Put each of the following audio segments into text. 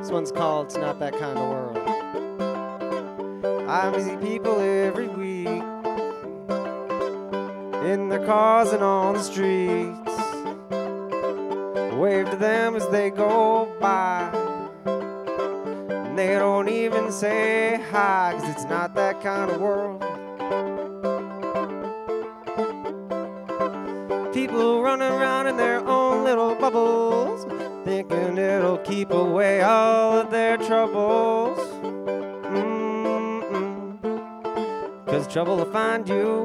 This one's called It's Not That Kind of World. I see people every week in their cars and on the streets. Wave to them as they go by, and they don't even say hi, 'cause it's not that kind of world. People running around in their own little bubbles, thinking it'll keep away all of their troubles. 'Cause trouble will find you,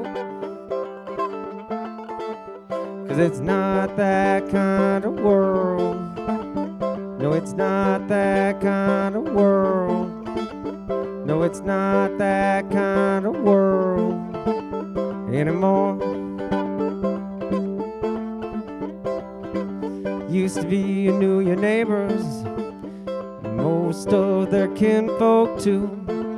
'cause it's not that kind of world. No, it's not that kind of world. No, it's not that kind of world anymore. Used to be you knew your neighbors, most of their kinfolk too.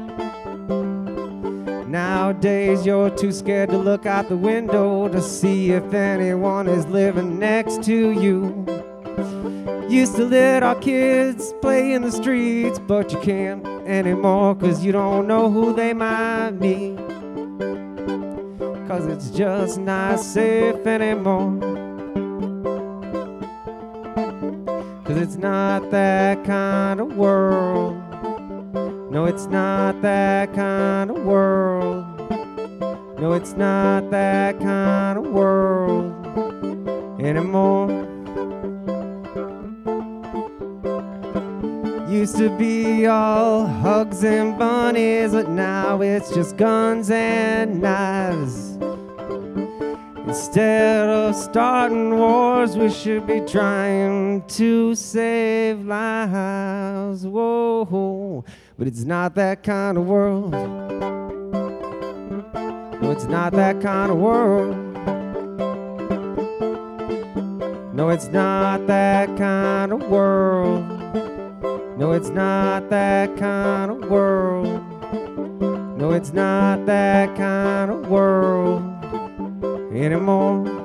Nowadays you're too scared to look out the window to see if anyone is living next to you. Used to let our kids play in the streets, but you can't anymore, 'cause you don't know who they might be. 'Cause it's just not safe anymore. 'Cause it's not that kind of world. No, it's not that kind of world. No, it's not that kind of world anymore. Used to be all hugs and bunnies, but now it's just guns and knives. Instead of starting wars, we should be trying to save lives. Whoa, but it's not that kind of world. No, it's not that kind of world. No, it's not that kind of world. No, it's not that kind of world. No, it's not that kind of world anymore.